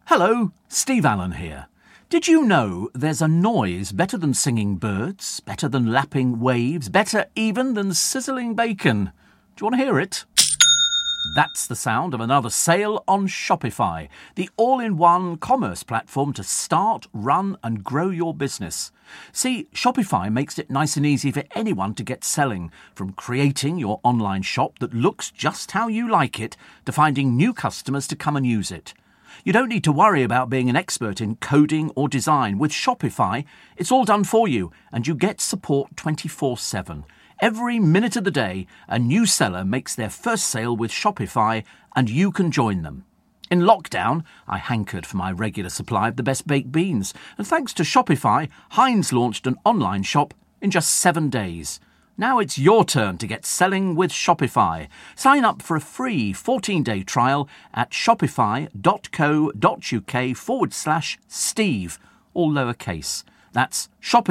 Hello, Steve Allen here. Did you know there's a noise better than singing birds, better than lapping waves, better even than sizzling bacon? Do you want to hear it? That's the sound of another sale on Shopify, the all-in-one commerce platform to start, run and grow your business. See, Shopify makes it nice and easy for anyone to get selling, from creating your online shop that looks just how you like it to finding new customers to come and use it. You don't need to worry about being an expert in coding or design. With Shopify, it's all done for you and you get support 24/7. Every minute of the day, a new seller makes their first sale with Shopify and you can join them. In lockdown, I hankered for my regular supply of the best baked beans. And thanks to Shopify, Heinz launched an online shop in just 7 days. Now it's your turn to get selling with Shopify. Sign up for a free 14-day trial at shopify.co.uk/Steve, all lowercase. That's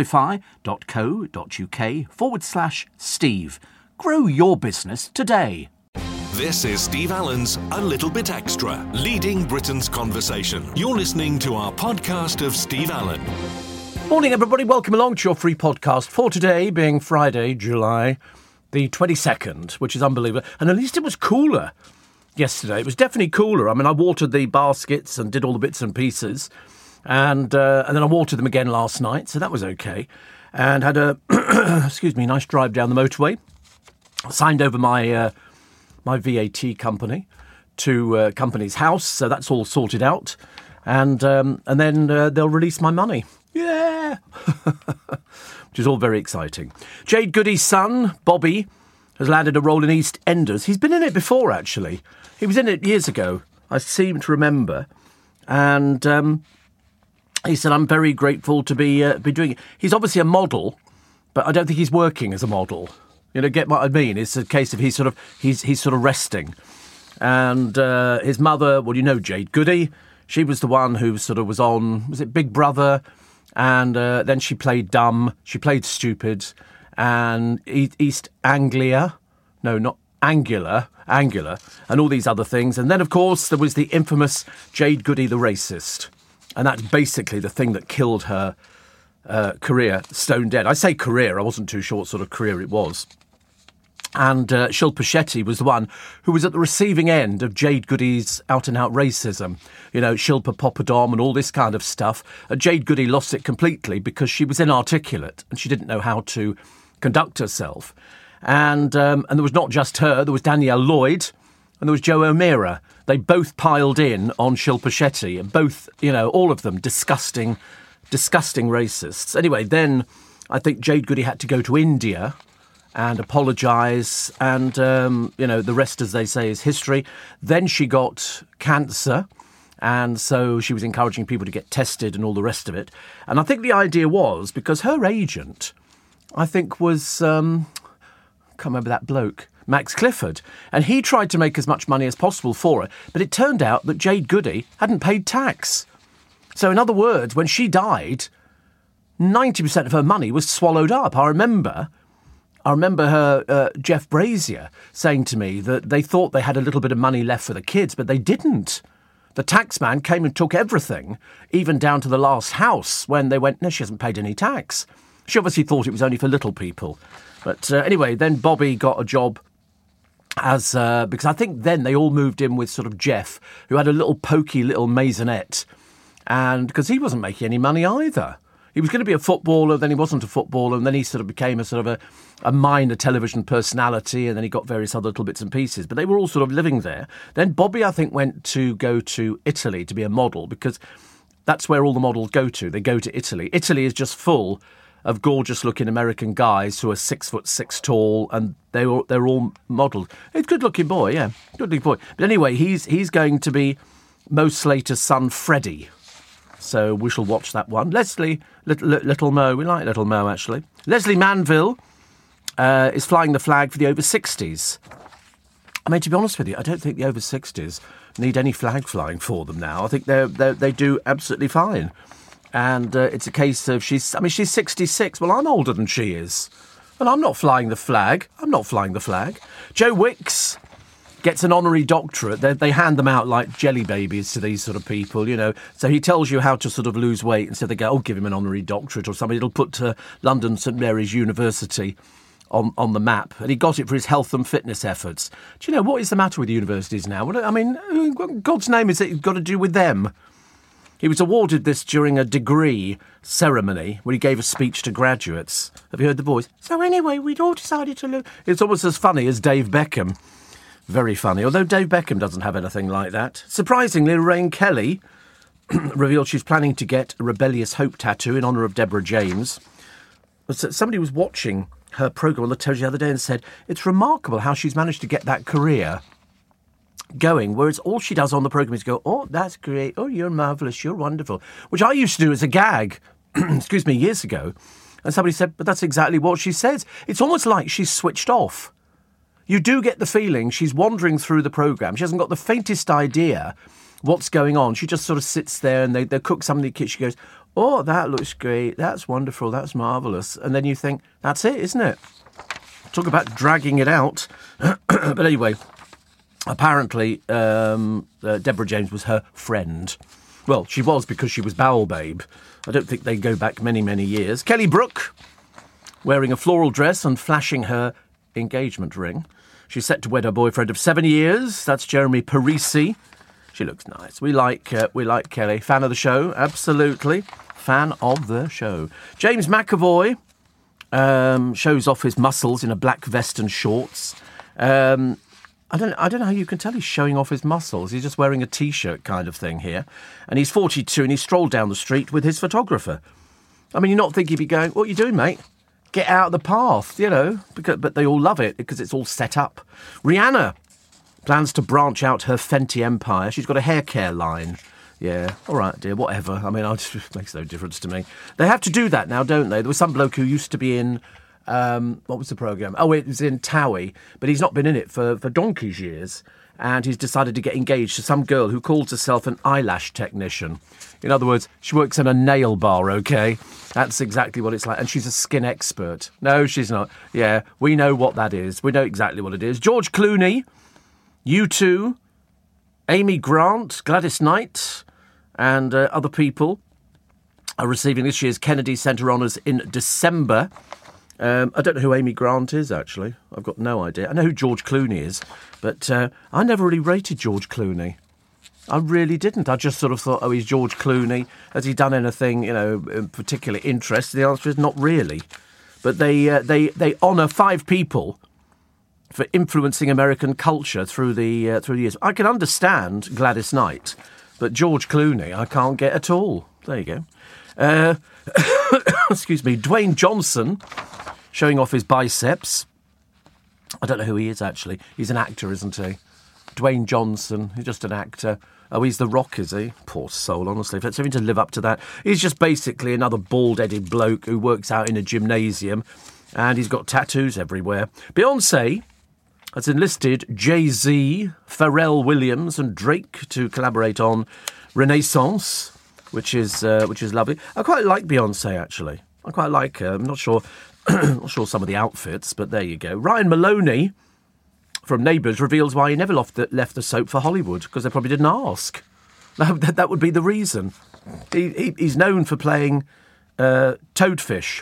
shopify.co.uk/Steve. Grow your business today. This is Steve Allen's A Little Bit Extra, leading Britain's conversation. You're listening to our podcast of Steve Allen. Morning, everybody. Welcome along to your free podcast for today, being Friday, July the 22nd, which is unbelievable. And at least it was cooler yesterday. It was definitely cooler. I mean, I watered the baskets and did all the bits and pieces. And then I watered them again last night, so that was okay. And had a, nice drive down the motorway. Signed over my my VAT company to company's house, so that's all sorted out. And then they'll release my money. Yeah! Which is all very exciting. Jade Goody's son, Bobby, has landed a role in EastEnders. He's been in it before, actually. He was in it years ago, I seem to remember. And he said, I'm very grateful to be doing it. He's obviously a model, but I don't think he's working as a model. You know, get what I mean? It's a case of he's sort of resting. And his mother, well, you know Jade Goody. She was the one who sort of was on, was it Big Brother? And then she played dumb, she played stupid, and East Anglia, no, not Angular, and all these other things. And then, of course, there was the infamous Jade Goody the racist. And that's basically the thing that killed her career stone dead. I say career, I wasn't too sure what sort of career it was. And Shilpa Shetty was the one who was at the receiving end of Jade Goody's out-and-out racism. You know, Shilpa Poppadom and all this kind of stuff. Jade Goody lost it completely because she was inarticulate and she didn't know how to conduct herself. And there was not just her, there was Danielle Lloyd and there was Joe O'Meara. They both piled in on Shilpa Shetty and both, you know, all of them disgusting racists. Anyway, then I think Jade Goody had to go to India and apologise, and, the rest, as they say, is history. Then she got cancer, and so she was encouraging people to get tested and all the rest of it. And I think the idea was, because her agent, I think was, can't remember that bloke, Max Clifford, and he tried to make as much money as possible for her, but it turned out that Jade Goody hadn't paid tax. So in other words, when she died, 90% of her money was swallowed up. I remember her, Jeff Brazier, saying to me that they thought they had a little bit of money left for the kids, but they didn't. The tax man came and took everything, even down to the last house, when they went, no, she hasn't paid any tax. She obviously thought it was only for little people. But anyway, then Bobby got a job as, because I think then they all moved in with sort of Jeff, who had a little pokey little maisonette, and because he wasn't making any money either. He was going to be a footballer, then he wasn't a footballer, and then he sort of became a minor television personality, and then he got various other little bits and pieces. But they were all sort of living there. Then Bobby, I think, went to go to Italy to be a model, because that's where all the models go to. They go to Italy. Italy is just full of gorgeous-looking American guys who are 6'6" tall, and they're all modelled. He's a good-looking boy, yeah, good-looking boy. But anyway, he's going to be Mo Slater's son, Freddie. So we shall watch that one. Leslie, Little Mo, we like Little Mo, actually. Leslie Manville is flying the flag for the over-60s. I mean, to be honest with you, I don't think the over-60s need any flag flying for them now. I think they do absolutely fine. And it's a case of she's 66. Well, I'm older than she is. And I'm not flying the flag. Joe Wicks gets an honorary doctorate. They hand them out like jelly babies to these sort of people, you know. So he tells you how to sort of lose weight, and so they go, oh, give him an honorary doctorate or something. It'll put London St Mary's University on the map. And he got it for his health and fitness efforts. Do you know, what is the matter with universities now? I mean, what God's name is it got to do with them? He was awarded this during a degree ceremony when he gave a speech to graduates. Have you heard the voice? So anyway, we'd all decided to lose. It's almost as funny as Dave Beckham. Very funny, although Dave Beckham doesn't have anything like that. Surprisingly, Lorraine Kelly revealed she's planning to get a Rebellious Hope tattoo in honour of Deborah James. Somebody was watching her programme on the television the other day and said, it's remarkable how she's managed to get that career going, whereas all she does on the programme is go, oh, that's great, oh, you're marvellous, you're wonderful, which I used to do as a gag, excuse me, years ago. And somebody said, but that's exactly what she says. It's almost like she's switched off. You do get the feeling she's wandering through the programme. She hasn't got the faintest idea what's going on. She just sort of sits there and they cook something in the kitchen. She goes, oh, that looks great, that's wonderful, that's marvellous. And then you think, that's it, isn't it? Talk about dragging it out. But anyway, apparently Deborah James was her friend. Well, she was because she was Bowel Babe. I don't think they go back many, many years. Kelly Brook, wearing a floral dress and flashing her engagement ring. She's set to wed her boyfriend of 7 years. That's Jeremy Parisi. She looks nice. We like Kelly. Fan of the show? Absolutely. Fan of the show. James McAvoy shows off his muscles in a black vest and shorts. I don't know how you can tell he's showing off his muscles. He's just wearing a T-shirt kind of thing here. And he's 42 and he strolled down the street with his photographer. I mean, you're not thinking he'd be going, what are you doing, mate? Get out of the path, you know. But they all love it because it's all set up. Rihanna plans to branch out her Fenty empire. She's got a hair care line. Yeah, all right, dear, whatever. I mean, it makes no difference to me. They have to do that now, don't they? There was some bloke who used to be in... what was the programme? Oh, it was in Towie, but he's not been in it for donkey's years. And he's decided to get engaged to some girl who calls herself an eyelash technician. In other words, she works in a nail bar, OK? That's exactly what it's like. And she's a skin expert. No, she's not. Yeah, we know what that is. We know exactly what it is. George Clooney, U2, Amy Grant, Gladys Knight, and other people are receiving this year's Kennedy Centre Honours in December. I don't know who Amy Grant is, actually. I've got no idea. I know who George Clooney is, but I never really rated George Clooney. I really didn't. I just sort of thought, oh, he's George Clooney. Has he done anything, of particular interest? The answer is not really. But they honour 5 people for influencing American culture through the years. I can understand Gladys Knight, but George Clooney I can't get at all. There you go. Excuse me. Dwayne Johnson showing off his biceps. I don't know who he is, actually. He's an actor, isn't he? Dwayne Johnson. He's just an actor. Oh, he's The Rock, is he? Poor soul, honestly. If it's something to live up to that. He's just basically another bald-headed bloke who works out in a gymnasium, and he's got tattoos everywhere. Beyoncé has enlisted Jay-Z, Pharrell Williams and Drake to collaborate on Renaissance, which is lovely. I quite like Beyoncé, actually. I quite like her. I'm not sure some of the outfits, but there you go. Ryan Maloney from Neighbours reveals why he never left the soap for Hollywood, because they probably didn't ask. That would be the reason. He's known for playing Toadfish.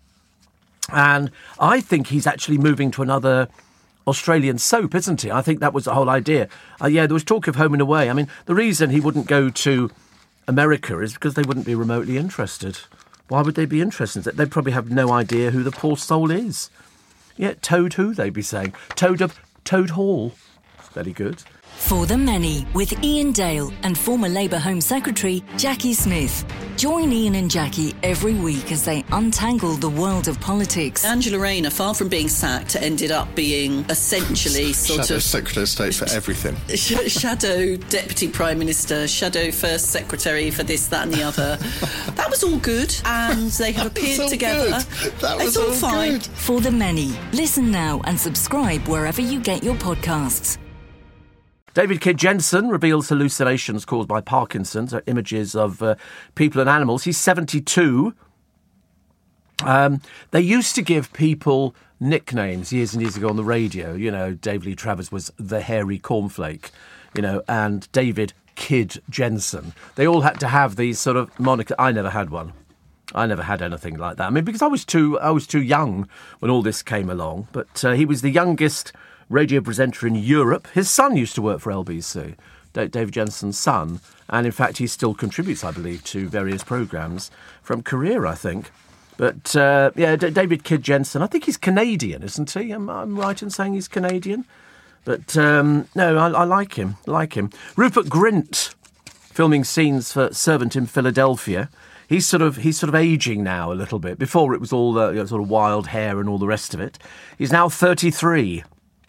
And I think he's actually moving to another Australian soap, isn't he? I think that was the whole idea. There was talk of Home and Away. I mean, the reason he wouldn't go to America is because they wouldn't be remotely interested. Why would they be interested? They'd probably have no idea who the poor soul is. Yeah, Toad who, they'd be saying. Toad of Toad Hall. Very good. For the Many, with Ian Dale and former Labour Home Secretary Jackie Smith. Join Ian and Jackie every week as they untangle the world of politics. Angela Rayner, far from being sacked, ended up being essentially Shadow Secretary of State for everything. Shadow Deputy Prime Minister, Shadow First Secretary for this, that and the other. That was all good, and they have appeared together. That was all fine. good. For the Many. Listen now and subscribe wherever you get your podcasts. David Kidd Jensen reveals hallucinations caused by Parkinson's, images of people and animals. He's 72. They used to give people nicknames years and years ago on the radio. You know, Dave Lee Travers was the hairy cornflake, you know, and David Kid Jensen. They all had to have these sort of monikers. I never had one. I never had anything like that. I mean, because I was too young when all this came along. But he was the youngest radio presenter in Europe. His son used to work for LBC, David Jensen's son. And in fact, he still contributes, I believe, to various programmes from Korea, I think. But, David Kid Jensen, I think he's Canadian, isn't he? I'm right in saying he's Canadian. But, no, I like him. Rupert Grint, filming scenes for Servant in Philadelphia. He's sort of ageing now a little bit. Before it was all sort of wild hair and all the rest of it. He's now 33.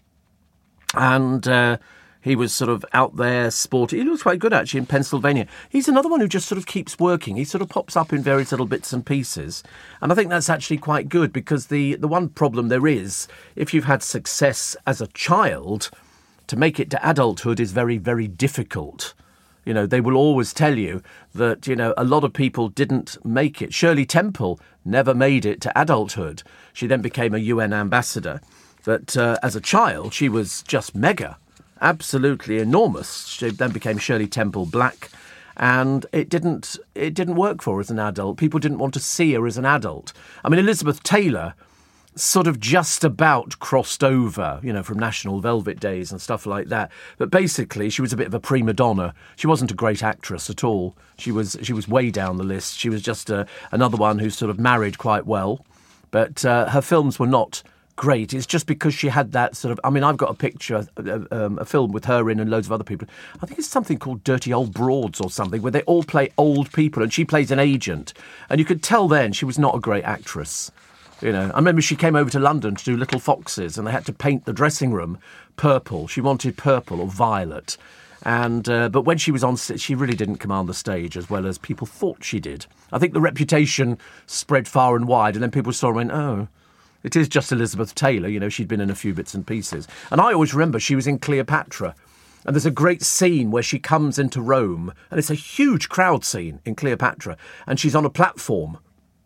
And he was sort of out there sporting. He looks quite good, actually, in Pennsylvania. He's another one who just sort of keeps working. He sort of pops up in various little bits and pieces. And I think that's actually quite good, because the one problem there is, if you've had success as a child, to make it to adulthood is very, very difficult. You know, they will always tell you that, you know, a lot of people didn't make it. Shirley Temple never made it to adulthood. She then became a UN ambassador. But as a child, she was just mega. Absolutely enormous. She then became Shirley Temple Black, and it didn't work for her as an adult. People didn't want to see her as an adult. I mean, Elizabeth Taylor sort of just about crossed over, you know, from National Velvet days and stuff like that. But basically, she was a bit of a prima donna. She wasn't a great actress at all. She was way down the list. She was just another one who sort of married quite well. But her films were not great. It's just because she had that sort of... I mean, I've got a picture, a film with her in and loads of other people. I think it's something called Dirty Old Broads or something, where they all play old people and she plays an agent. And you could tell then she was not a great actress. You know, I remember she came over to London to do Little Foxes and they had to paint the dressing room purple. She wanted purple or violet. And but when she was on, she really didn't command the stage as well as people thought she did. I think the reputation spread far and wide, and then people sort of went, oh... It is just Elizabeth Taylor, you know, she'd been in a few bits and pieces. And I always remember she was in Cleopatra. And there's a great scene where she comes into Rome, and it's a huge crowd scene in Cleopatra. And she's on a platform,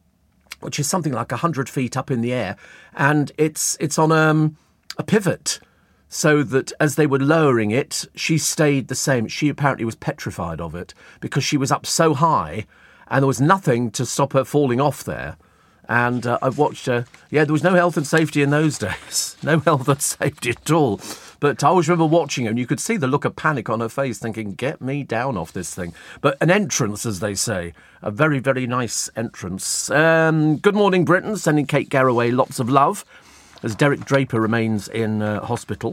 which is something like 100 feet up in the air. And it's on a pivot, so that as they were lowering it, she stayed the same. She apparently was petrified of it, because she was up so high, and there was nothing to stop her falling off there. And I've watched her. Yeah, there was no health and safety in those days. No health and safety at all. But I always remember watching her, and you could see the look of panic on her face, thinking, get me down off this thing. But an entrance, as they say. A very, very nice entrance. Good morning, Britain. Sending Kate Garraway lots of love, as Derek Draper remains in hospital.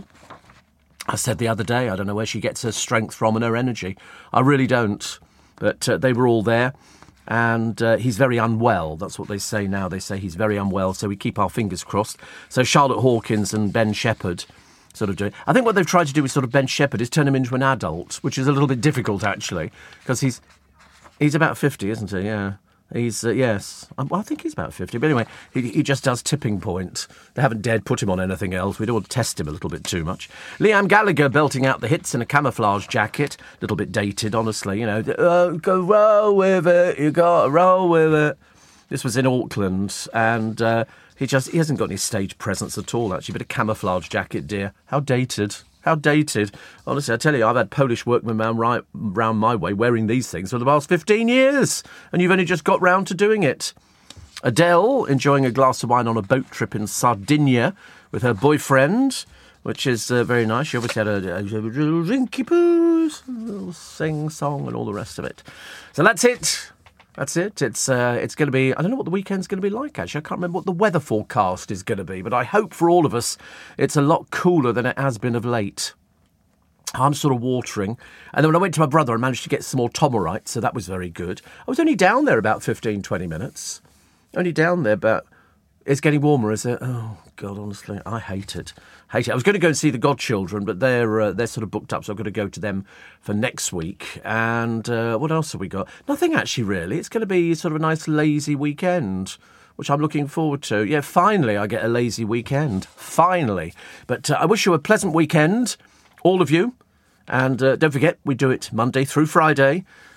I said the other day, I don't know where she gets her strength from and her energy. I really don't. But they were all there. And he's very unwell. That's what they say now. They say he's very unwell, so we keep our fingers crossed. So Charlotte Hawkins and Ben Shepherd sort of do it. I think what they've tried to do with sort of Ben Shepherd is turn him into an adult, which is a little bit difficult, actually, because he's about 50, isn't he? Yeah. He's, yes. Well, I think he's about 50. But anyway, he just does Tipping Point. They haven't dared put him on anything else. We don't want to test him a little bit too much. Liam Gallagher belting out the hits in a camouflage jacket. A little bit dated, honestly. You know, go roll with it. You got to roll with it. This was in Auckland. And he hasn't got any stage presence at all, actually. But a camouflage jacket, dear. How dated. How dated. Honestly, I tell you, I've had Polish workmen round my way wearing these things for the past 15 years, and you've only just got round to doing it. Adele enjoying a glass of wine on a boat trip in Sardinia with her boyfriend, which is very nice. She obviously had a little drinky poos, a little sing-song and all the rest of it. So that's it. That's it. It's going to be... I don't know what the weekend's going to be like, actually. I can't remember what the weather forecast is going to be, but I hope for all of us it's a lot cooler than it has been of late. I'm sort of watering. And then when I went to my brother, I managed to get some more Tomorite, so that was very good. I was only down there about 15, 20 minutes. Only down there, but it's getting warmer, is it? Oh, God, honestly, I hate it. I was going to go and see the Godchildren, but they're sort of booked up, so I've got to go to them for next week. And what else have we got? Nothing, actually, really. It's going to be sort of a nice lazy weekend, which I'm looking forward to. Yeah, finally I get a lazy weekend. Finally. But I wish you a pleasant weekend, all of you. And don't forget, we do it Monday through Friday.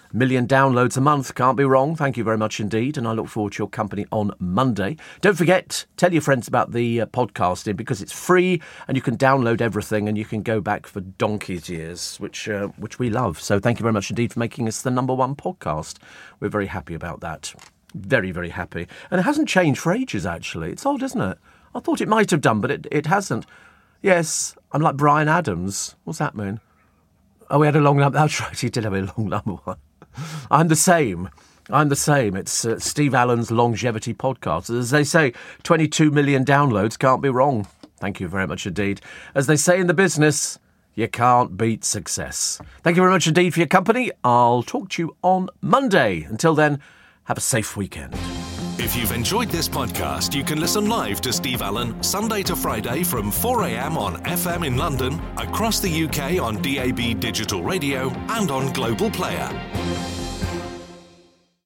million downloads a month. Can't be wrong. Thank you very much indeed. And I look forward to your company on Monday. Don't forget, tell your friends about the podcasting, because it's free and you can download everything and you can go back for donkey's years, which we love. So thank you very much indeed for making us the number one podcast. We're very happy about that. Very, very happy. And it hasn't changed for ages, actually. It's odd, isn't it? I thought it might have done, but it hasn't. Yes, I'm like Bryan Adams. What's that mean? Oh, we had a long number. That's right, he did have a long number one. I'm the same. It's Steve Allen's Longevity Podcast. As they say, 22 million downloads, can't be wrong. Thank you very much indeed. As they say in the business, you can't beat success. Thank you very much indeed for your company. I'll talk to you on Monday. Until then, have a safe weekend. If you've enjoyed this podcast, you can listen live to Steve Allen Sunday to Friday from 4 a.m. on FM in London, across the UK on DAB digital radio and on Global Player.